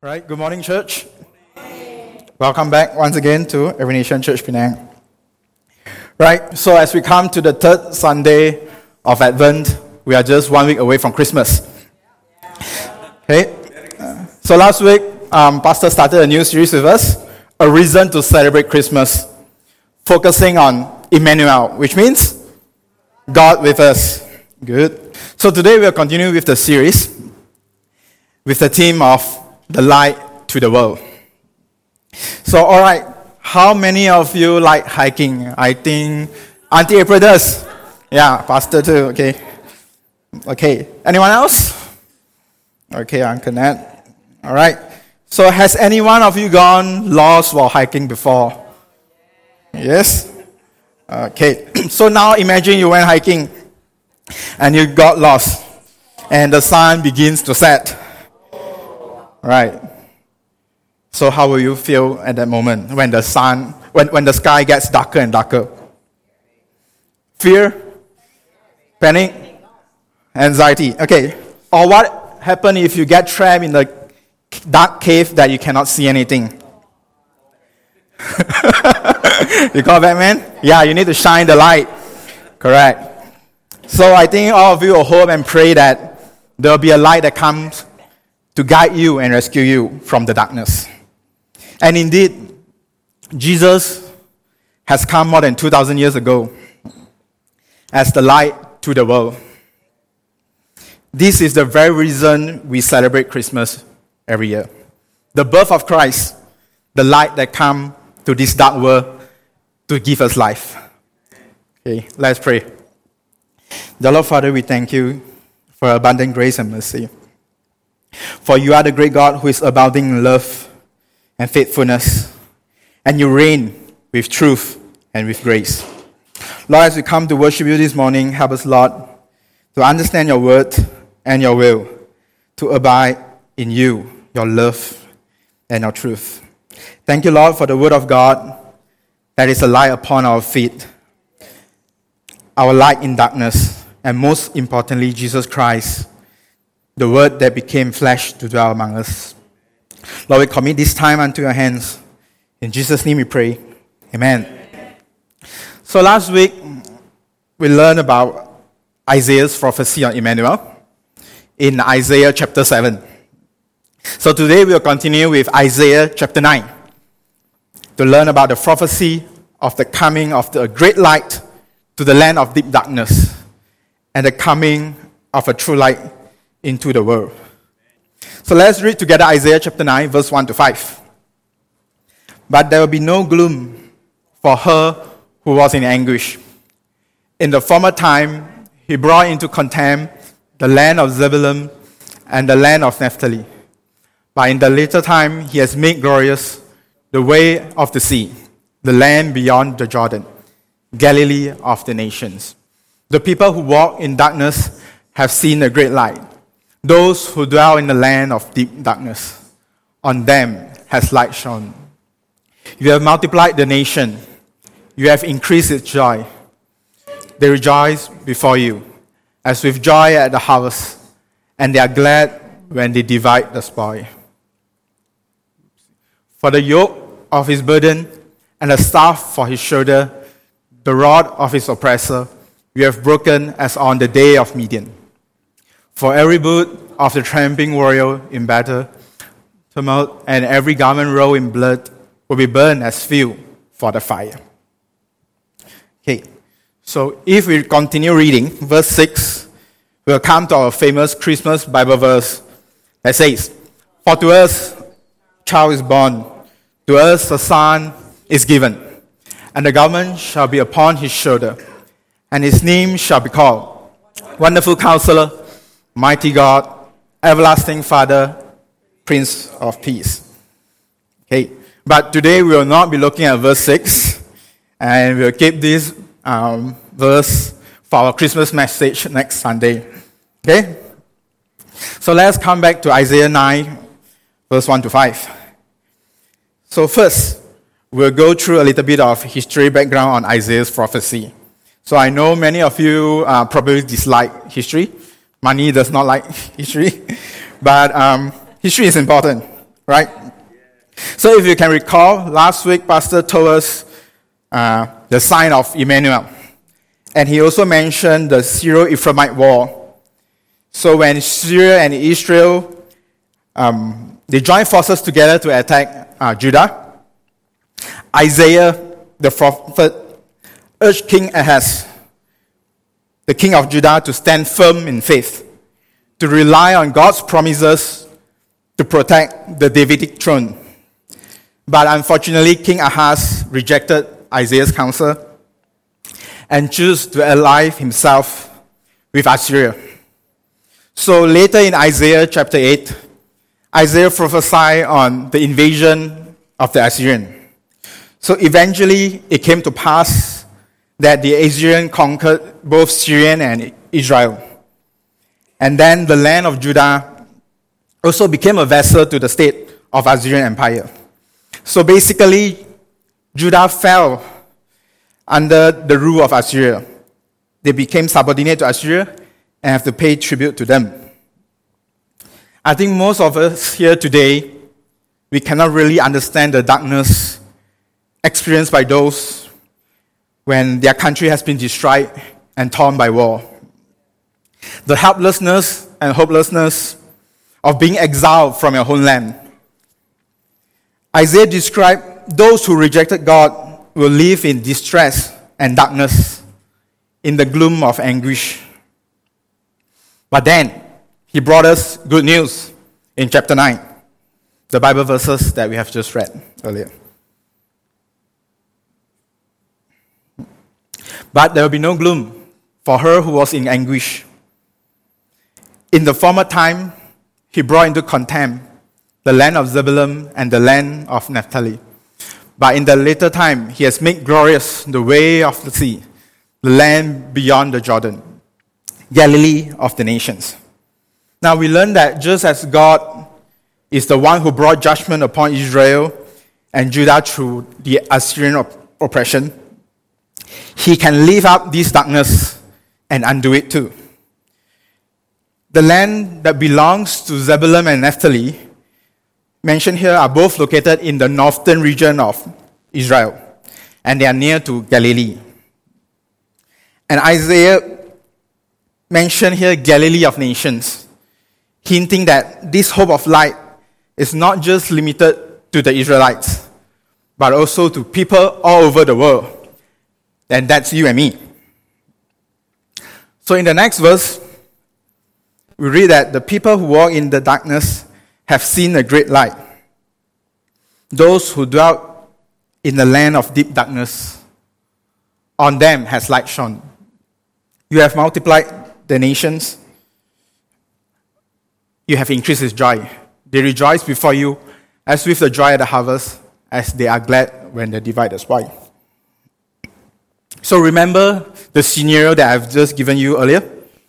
Right, good morning, church. Welcome back once again to Every Nation Church Penang. Right, so as we come to the third Sunday of Advent, we are just 1 week away from Christmas. Okay, so last week, Pastor started a new series with us, A Reason to Celebrate Christmas, focusing on Emmanuel, which means God with us. Good. So today we'll continue with the series with the theme of the light to the world. So, all right, how many of you like hiking? I think Auntie April does. Yeah, Pastor too. Okay. Anyone else? Okay, Uncle Nat. All right. So, has any one of you gone lost while hiking before? Yes. Okay. So now imagine you went hiking and you got lost, and the sun begins to set. Right. So how will you feel at that moment when the sun, when the sky gets darker and darker? Fear? Panic? Anxiety? Okay. Or what happens if you get trapped in the dark cave that you cannot see anything? You call Batman? Yeah, you need to shine the light. Correct. So I think all of you will hope and pray that there will be a light that comes to guide you and rescue you from the darkness. And indeed, Jesus has come more than 2,000 years ago as the light to the world. This is the very reason we celebrate Christmas every year. The birth of Christ, the light that comes to this dark world to give us life. Okay, let's pray. Dear Lord Father, we thank you for abundant grace and mercy. For you are the great God who is abounding in love and faithfulness, and you reign with truth and with grace. Lord, as we come to worship you this morning, help us, Lord, to understand your word and your will, to abide in you, your love and your truth. Thank you, Lord, for the word of God that is a light upon our feet, our light in darkness, and most importantly, Jesus Christ, the word that became flesh to dwell among us. Lord, we commit this time unto your hands. In Jesus' name we pray. Amen. So last week, we learned about Isaiah's prophecy on Emmanuel in Isaiah chapter 7. So today we'll continue with Isaiah chapter 9 to learn about the prophecy of the coming of the great light to the land of deep darkness and the coming of a true light into the world. So let's read together Isaiah chapter 9, verse 1 to 5. But there will be no gloom for her who was in anguish. In the former time, he brought into contempt the land of Zebulun and the land of Naphtali. But in the later time, he has made glorious the way of the sea, the land beyond the Jordan, Galilee of the nations. The people who walk in darkness have seen a great light. Those who dwell in the land of deep darkness, on them has light shone. You have multiplied the nation. You have increased its joy. They rejoice before you, as with joy at the harvest, and they are glad when they divide the spoil. For the yoke of his burden and the staff for his shoulder, the rod of his oppressor, you have broken as on the day of Midian. For every boot of the tramping warrior in battle, tumult, and every garment rolled in blood will be burned as fuel for the fire. Okay, so if we continue reading, verse 6, we'll come to our famous Christmas Bible verse that says, For to us a child is born, to us a son is given, and the government shall be upon his shoulder, and his name shall be called Wonderful Counselor, Mighty God, Everlasting Father, Prince of Peace. Okay, but today we will not be looking at verse 6, and we'll keep this verse for our Christmas message next Sunday. Okay? So let's come back to Isaiah 9, verse 1 to 5. So first, we'll go through a little bit of history background on Isaiah's prophecy. So I know many of you probably dislike history. Money does not like history. But history is important. right? So if you can recall, last week Pastor told us the sign of Emmanuel. And he also mentioned the Syro-Ephraimite war. So when Syria and Israel, they joined forces together to attack Judah, Isaiah, the prophet, urged King Ahaz, the king of Judah, to stand firm in faith, to rely on God's promises to protect the Davidic throne. But unfortunately, King Ahaz rejected Isaiah's counsel and chose to ally himself with Assyria. So later in Isaiah chapter 8, Isaiah prophesied on the invasion of the Assyrian. So eventually, it came to pass that the Assyrian conquered both Syria and Israel. And then the land of Judah also became a vassal to the state of Assyrian Empire. So basically, Judah fell under the rule of Assyria. They became subordinate to Assyria and have to pay tribute to them. I think most of us here today, we cannot really understand the darkness experienced by those when their country has been destroyed and torn by war. The helplessness and hopelessness of being exiled from your homeland. Isaiah described those who rejected God will live in distress and darkness, in the gloom of anguish. But then, he brought us good news in chapter 9, the Bible verses that we have just read earlier. But there will be no gloom for her who was in anguish. In the former time, he brought into contempt the land of Zebulun and the land of Naphtali. But in the later time, he has made glorious the way of the sea, the land beyond the Jordan, Galilee of the nations. Now we learn that just as God is the one who brought judgment upon Israel and Judah through the Assyrian oppression, he can lift up this darkness and undo it too. The land that belongs to Zebulun and Naphtali, mentioned here, are both located in the northern region of Israel, and they are near to Galilee. And Isaiah mentioned here Galilee of nations, hinting that this hope of light is not just limited to the Israelites, but also to people all over the world. And that's you and me. So in the next verse, we read that the people who walk in the darkness have seen a great light. Those who dwelt in the land of deep darkness, on them has light shone. You have multiplied the nations. You have increased his joy. They rejoice before you as with the joy at the harvest, as they are glad when they divide the spoil. So remember the scenario that I've just given you earlier?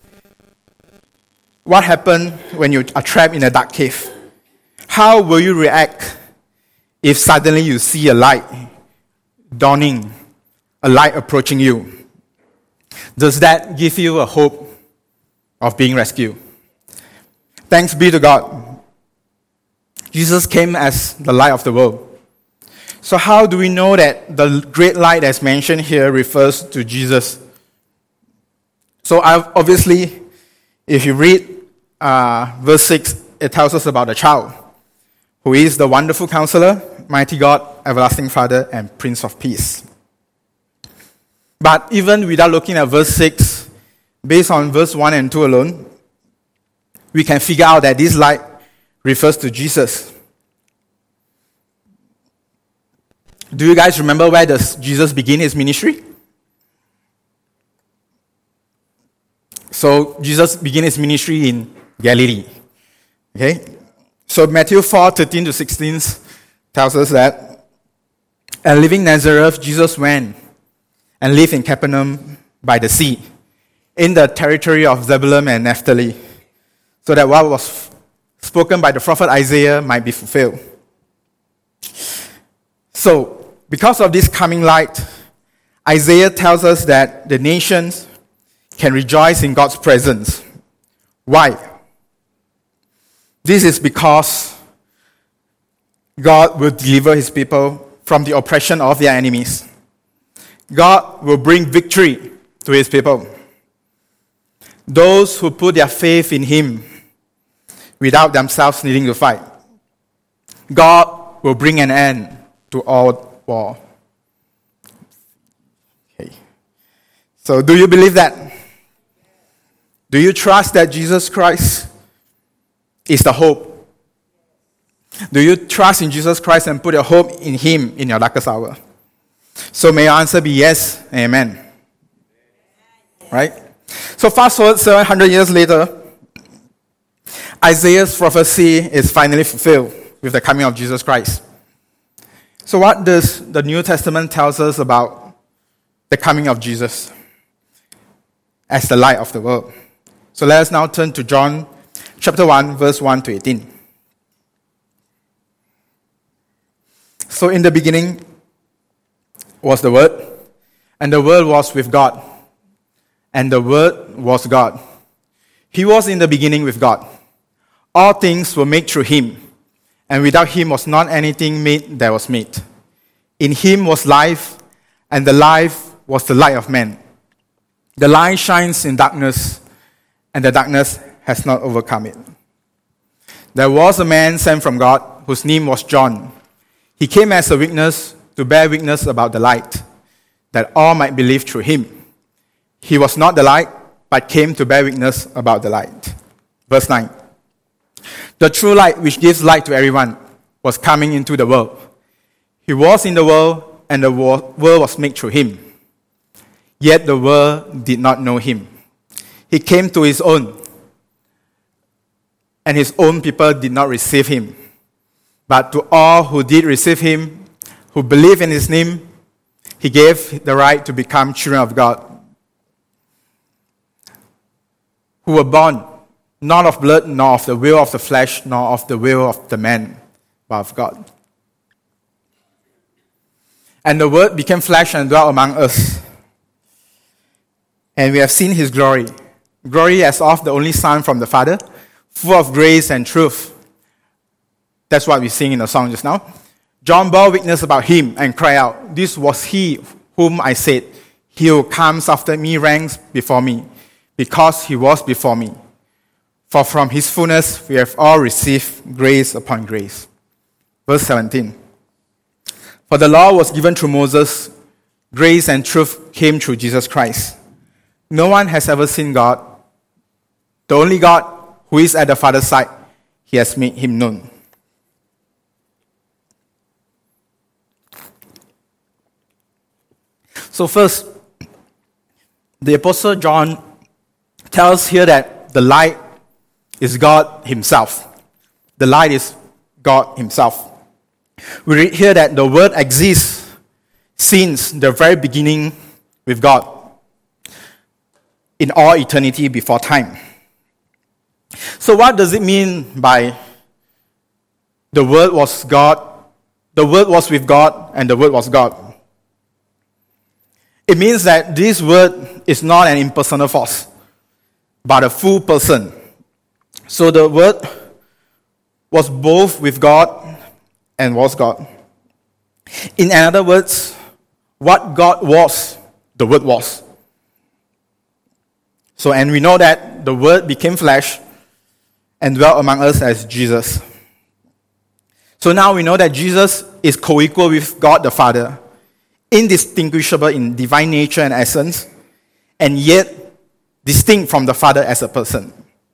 What happened when you are trapped in a dark cave? How will you react if suddenly you see a light dawning, a light approaching you? Does that give you a hope of being rescued? Thanks be to God. Jesus came as the light of the world. So how do we know that the great light as mentioned here refers to Jesus? So obviously, if you read verse 6, it tells us about the child, who is the wonderful counselor, mighty God, everlasting Father, and Prince of Peace. But even without looking at verse 6, based on verse 1 and 2 alone, we can figure out that this light refers to Jesus. Do you guys remember where does Jesus begin his ministry? So Jesus began his ministry in Galilee. Okay? So Matthew 4:13-16 tells us that, and leaving Nazareth, Jesus went and lived in Capernaum by the sea, in the territory of Zebulun and Naphtali, so that what was spoken by the prophet Isaiah might be fulfilled. So, because of this coming light, Isaiah tells us that the nations can rejoice in God's presence. Why? This is because God will deliver his people from the oppression of their enemies. God will bring victory to his people. Those who put their faith in him without themselves needing to fight. God will bring an end to all war. Okay. So do you believe that? Do you trust that Jesus Christ is the hope? Do you trust in Jesus Christ and put your hope in him in your darkest hour? So may your answer be yes, amen. Right? So fast forward 700 years later, Isaiah's prophecy is finally fulfilled with the coming of Jesus Christ. So what does the New Testament tell us about the coming of Jesus as the light of the world? So let us now turn to John chapter 1, verse 1 to 18. So in the beginning was the Word, and the Word was with God, and the Word was God. He was in the beginning with God. All things were made through him, and without him was not anything made that was made. In him was life, and the life was the light of men. The light shines in darkness, and the darkness has not overcome it. There was a man sent from God, whose name was John. He came as a witness to bear witness about the light, that all might believe through him. He was not the light, but came to bear witness about the light. Verse 9. The true light, which gives light to everyone, was coming into the world. He was in the world, and the world was made through him. Yet the world did not know him. He came to his own, and his own people did not receive him. But to all who did receive him, who believe in his name, he gave the right to become children of God, who were born not of blood, nor of the will of the flesh, nor of the will of the man, but of God. And the Word became flesh and dwelt among us. And we have seen his glory, glory as of the only Son from the Father, full of grace and truth. That's what we sing in the song just now. John bore witness about him and cried out, "This was he whom I said, he who comes after me ranks before me, because he was before me. For from his fullness we have all received grace upon grace." Verse 17. For the law was given through Moses, grace and truth came through Jesus Christ. No one has ever seen God. The only God who is at the Father's side, he has made him known. So first, the Apostle John tells here that the light is God himself. The light is God himself. We read here that the Word exists since the very beginning with God in all eternity before time. So what does it mean by the Word was God, the Word was with God, and the Word was God? It means that this Word is not an impersonal force, but a full person. So the Word was both with God and was God. In other words, what God was, the Word was. So, and we know that the Word became flesh and dwelt among us as Jesus. So now we know that Jesus is co-equal with God the Father, indistinguishable in divine nature and essence, and yet distinct from the Father as a person.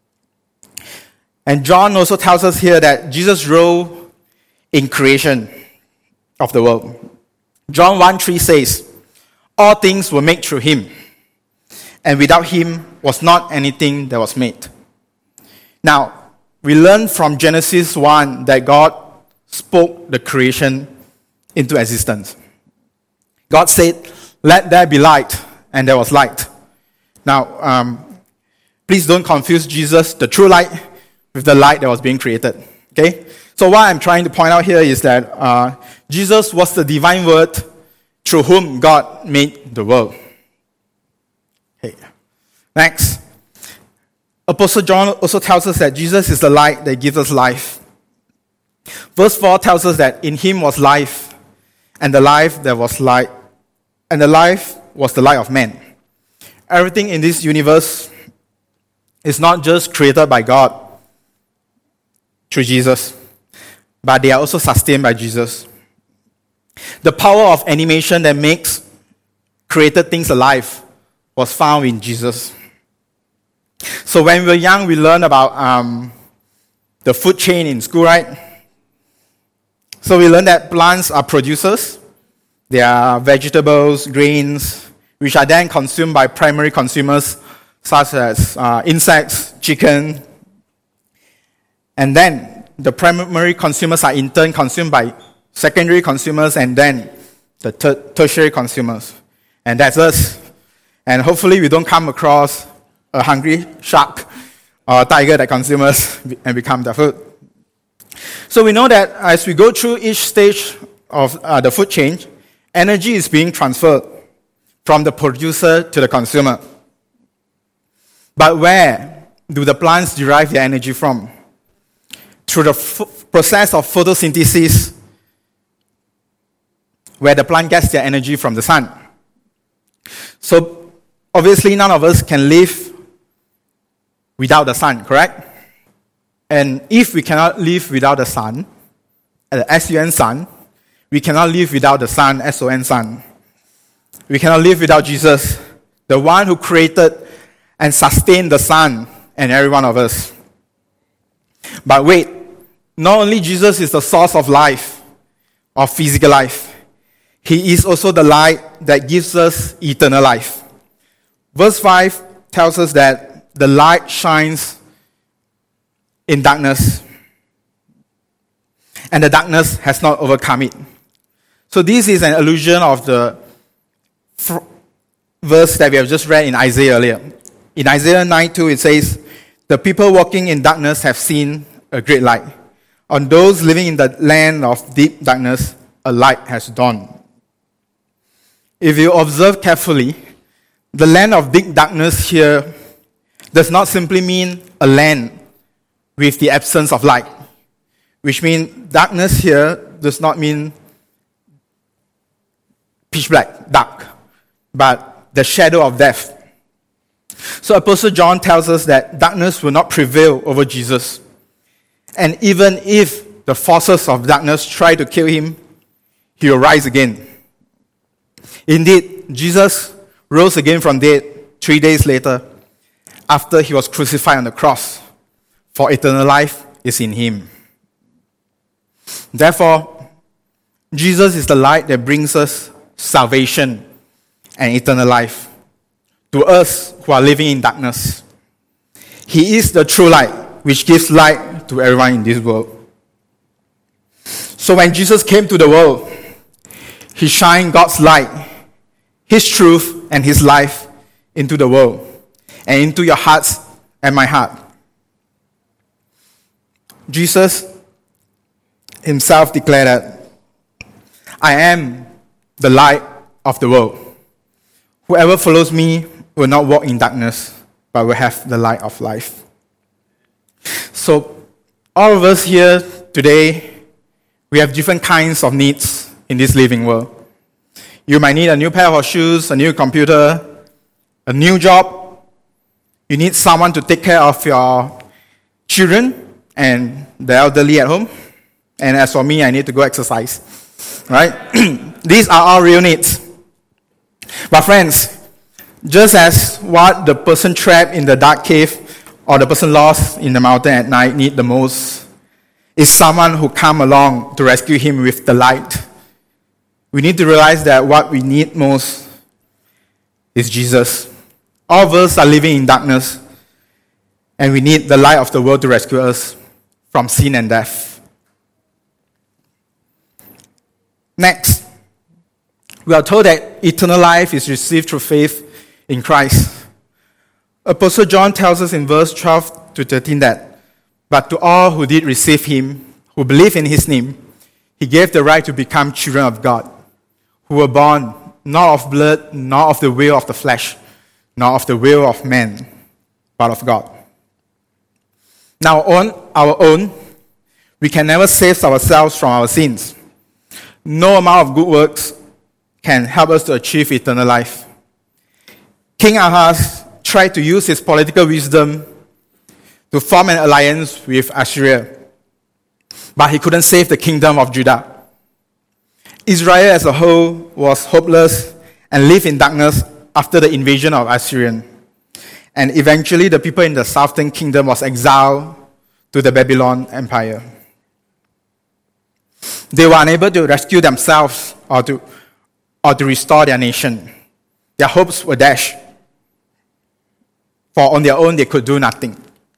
And John also tells us here that Jesus' role in creation of the world. John 1:3 says, "All things were made through him, and without him was not anything that was made." Now, we learn from Genesis 1 that God spoke the creation into existence. God said, "Let there be light," and there was light. Now, please don't confuse Jesus, the true light, with the light that was being created. Okay? So what I'm trying to point out here is that Jesus was the divine Word through whom God made the world. Okay. Next. Apostle John also tells us that Jesus is the light that gives us life. Verse 4 tells us that in him was life, and the life that was light, and the life was the light of men. Everything in this universe is not just created by God through Jesus, but they are also sustained by Jesus. The power of animation that makes created things alive was found in Jesus. So when we were young, we learned about the food chain in school, right? So we learned that plants are producers. They are vegetables, grains, which are then consumed by primary consumers, such as insects, chicken. And then the primary consumers are in turn consumed by secondary consumers and then the tertiary consumers. And that's us. And hopefully we don't come across a hungry shark or a tiger that consumes us and become the food. So we know that as we go through each stage of the food chain, energy is being transferred from the producer to the consumer. But where do the plants derive their energy from? Through the process of photosynthesis, where the plant gets their energy from the sun. So obviously none of us can live without the sun, correct? And if we cannot live without the sun, the S-U-N sun, we cannot live without the sun, S-O-N sun. We cannot live without Jesus, the one who created and sustained the sun and every one of us. But wait, not only Jesus is the source of life, of physical life, he is also the light that gives us eternal life. Verse 5 tells us that the light shines in darkness, and the darkness has not overcome it. So this is an allusion of the verse that we have just read in Isaiah earlier. In Isaiah 9:2 it says, "The people walking in darkness have seen a great light. On those living in the land of deep darkness, a light has dawned." If you observe carefully, the land of deep darkness here does not simply mean a land with the absence of light, which means darkness here does not mean pitch black, dark, but the shadow of death. So Apostle John tells us that darkness will not prevail over Jesus. And even if the forces of darkness try to kill him, he will rise again. Indeed, Jesus rose again from dead 3 days later after he was crucified on the cross, for eternal life is in him. Therefore, Jesus is the light that brings us salvation and eternal life to us who are living in darkness. He is the true light, which gives light to everyone in this world. So when Jesus came to the world, he shined God's light, his truth, and his life into the world and into your hearts and my heart. Jesus himself declared that, "I am the light of the world. Whoever follows me will not walk in darkness, but will have the light of life." So, all of us here today, we have different kinds of needs in this living world. You might need a new pair of shoes, a new computer, a new job. You need someone to take care of your children and the elderly at home. And as for me, I need to go exercise. Right? These are all real needs. But friends, just as what the person trapped in the dark cave or the person lost in the mountain at night need the most is someone who come along to rescue him with the light. We need to realize that what we need most is Jesus. All of us are living in darkness, and we need the light of the world to rescue us from sin and death. Next, we are told that eternal life is received through faith in Christ. Apostle John tells us in verse 12 to 13 that, "But to all who did receive him, who believe in his name, he gave the right to become children of God, who were born not of blood, nor of the will of the flesh, nor of the will of man, but of God." Now on our own, We can never save ourselves from our sins. No amount of good works can help us to achieve eternal life. King Ahaz tried to use his political wisdom to form an alliance with Assyria, but he couldn't save the kingdom of Judah. Israel as a whole was hopeless and lived in darkness after the invasion of Assyrian. And eventually the people in the southern kingdom was exiled to the Babylon Empire. They were unable to rescue themselves or to restore their nation. Their hopes were dashed. For on their own they could do nothing.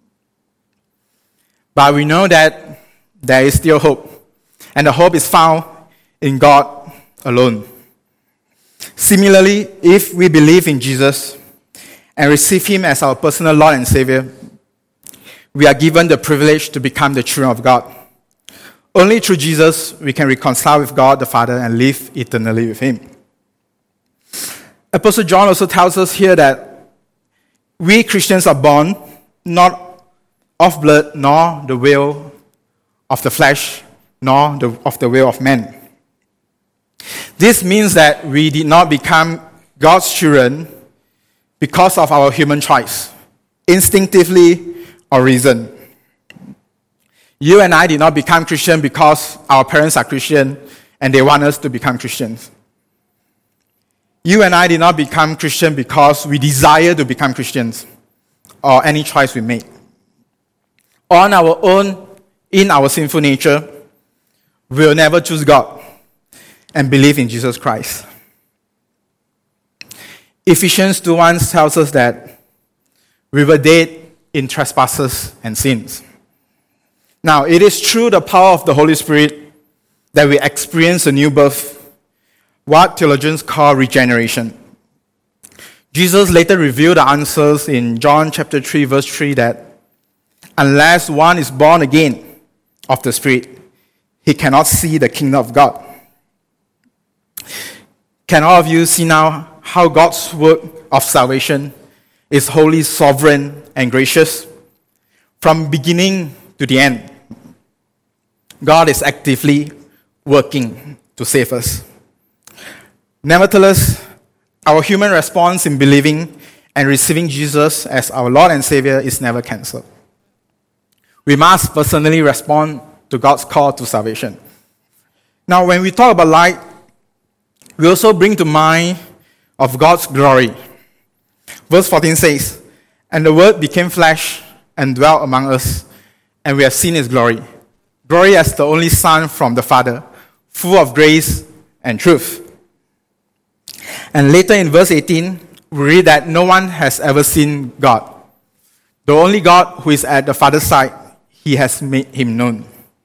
But we know that there is still hope. And the hope is found in God alone. Similarly, if we believe in Jesus and receive Him as our personal Lord and Savior, we are given the privilege to become the children of God. Only through Jesus we can reconcile with God the Father and live eternally with Him. Apostle John also tells us here that we Christians are born not of blood, nor the will of the flesh, nor of the will of man. This means that we did not become God's children because of our human choice, instinctively or reason. You and I did not become Christian because our parents are Christian and they want us to become Christians. You and I did not become Christian because we desire to become Christians or any choice we make. On our own, in our sinful nature, we will never choose God and believe in Jesus Christ. Ephesians 2:1 tells us that we were dead in trespasses and sins. Now, it is through the power of the Holy Spirit that we experience a new birth, what theologians call regeneration. Jesus later revealed the answers in John chapter 3, verse 3 that unless one is born again of the Spirit, he cannot see the kingdom of God. Can all of you see now how God's work of salvation is wholly sovereign and gracious? From beginning to the end, God is actively working to save us. Nevertheless, our human response in believing and receiving Jesus as our Lord and Savior is never cancelled. We must personally respond to God's call to salvation. Now, when we talk about light, we also bring to mind of God's glory. Verse 14 says, "And the Word became flesh and dwelt among us, and we have seen His glory. Glory as the only Son from the Father, full of grace and truth." And later in verse 18, we read that no one has ever seen God. The only God who is at the Father's side, He has made Him known.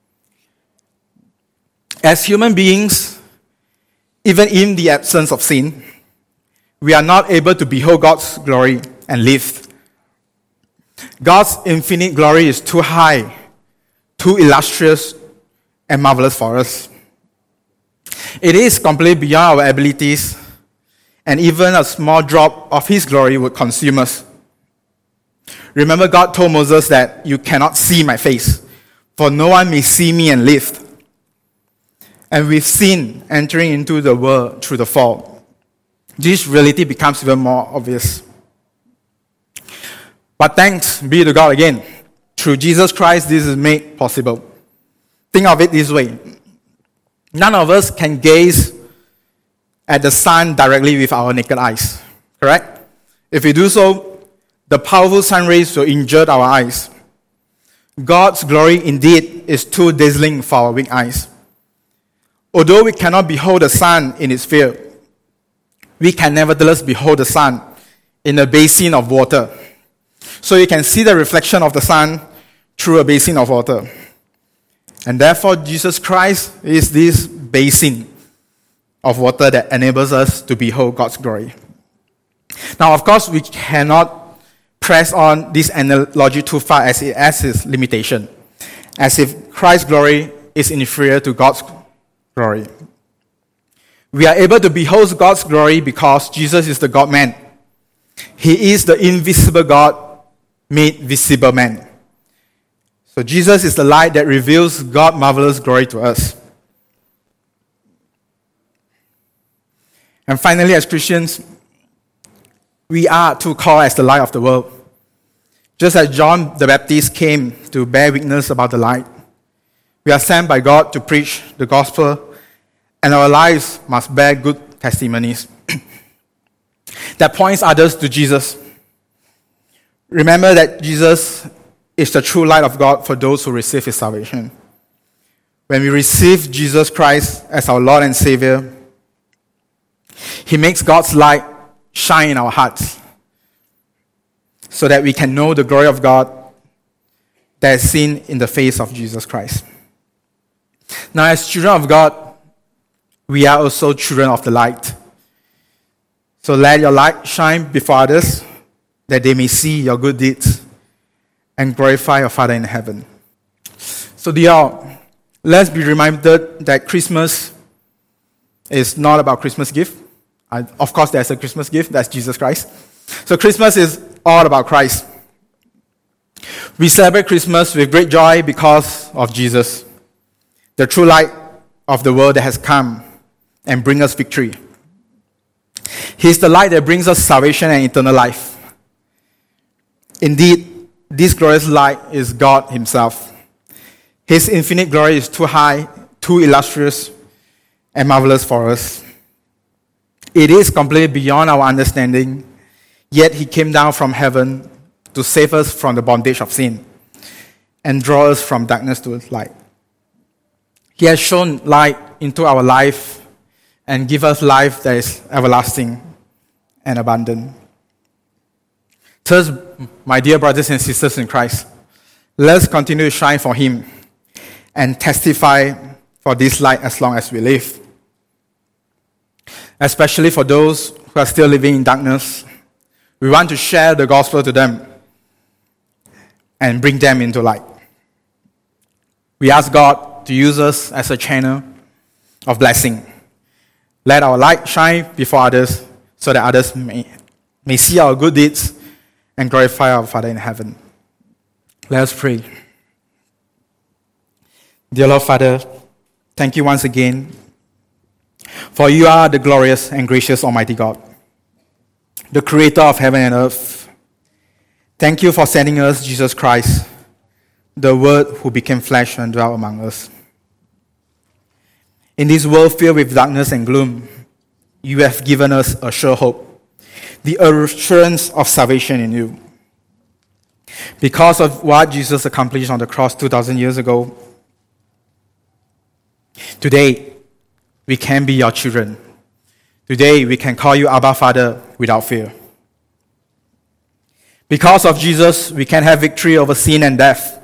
As human beings, even in the absence of sin, we are not able to behold God's glory and live. God's infinite glory is too high, too illustrious, and marvelous for us. It is completely beyond our abilities, and even a small drop of His glory would consume us. Remember, God told Moses that you cannot see my face, for no one may see me and live. And with sin entering into the world through the fall, this reality becomes even more obvious. But thanks be to God again. Through Jesus Christ, this is made possible. Think of it this way. None of us can gaze at the sun directly with our naked eyes. Correct? If we do so, the powerful sun rays will injure our eyes. God's glory indeed is too dazzling for our weak eyes. Although we cannot behold the sun in its sphere, we can nevertheless behold the sun in a basin of water. So you can see the reflection of the sun through a basin of water. And therefore, Jesus Christ is this basin of water that enables us to behold God's glory. Now, of course, we cannot press on this analogy too far as it has its limitation, as if Christ's glory is inferior to God's glory. We are able to behold God's glory because Jesus is the God-man. He is the invisible God made visible man. So Jesus is the light that reveals God's marvelous glory to us. And finally, as Christians, we are to call as the light of the world. Just as John the Baptist came to bear witness about the light, we are sent by God to preach the gospel, and our lives must bear good testimonies that points others to Jesus. Remember that Jesus is the true light of God for those who receive his salvation. When we receive Jesus Christ as our Lord and Savior, he makes God's light shine in our hearts so that we can know the glory of God that is seen in the face of Jesus Christ. Now, as children of God, we are also children of the light. So let your light shine before others, that they may see your good deeds and glorify your Father in heaven. So dear, let's be reminded that Christmas is not about Christmas gift. Of course, there's a Christmas gift, that's Jesus Christ. So Christmas is all about Christ. We celebrate Christmas with great joy because of Jesus, the true light of the world that has come and bring us victory. He's the light that brings us salvation and eternal life. Indeed, this glorious light is God himself. His infinite glory is too high, too illustrious, and marvelous for us. It is completely beyond our understanding, yet he came down from heaven to save us from the bondage of sin and draw us from darkness to light. He has shown light into our life and give us life that is everlasting and abundant. Thus, my dear brothers and sisters in Christ, let's continue to shine for him and testify for this light as long as we live. Especially for those who are still living in darkness, we want to share the gospel to them and bring them into light. We ask God to use us as a channel of blessing. Let our light shine before others so that others may see our good deeds and glorify our Father in heaven. Let us pray. Dear Lord Father, thank you once again, for you are the glorious and gracious Almighty God, the creator of heaven and earth. Thank you for sending us Jesus Christ, the Word who became flesh and dwelt among us. In this world filled with darkness and gloom, you have given us a sure hope, the assurance of salvation in you. Because of what Jesus accomplished on the cross 2,000 years ago, today we can be your children. Today we can call you Abba Father without fear. Because of Jesus, we can have victory over sin and death.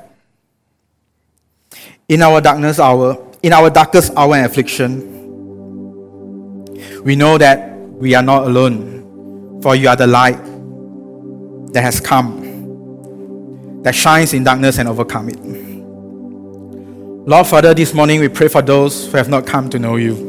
In our darkest hour and affliction, we know that we are not alone, for you are the light that has come, that shines in darkness and overcome it. Lord Father, this morning we pray for those who have not come to know you.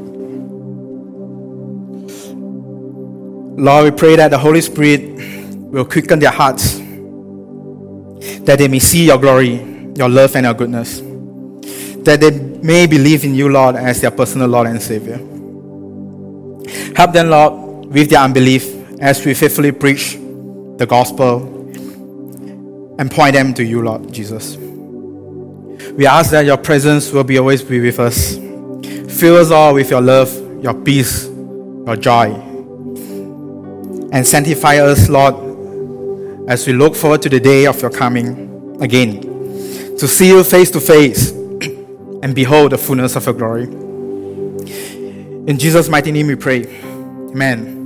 Lord, we pray that the Holy Spirit will quicken their hearts, that they may see your glory, your love and your goodness, that they may believe in you, Lord, as their personal Lord and Savior. Help them, Lord, with their unbelief as we faithfully preach the gospel and point them to you, Lord Jesus. We ask that your presence will always be with us. Fill us all with your love, your peace, your joy. And sanctify us, Lord, as we look forward to the day of your coming again, to see you face to face and behold the fullness of your glory. In Jesus' mighty name we pray. Amen.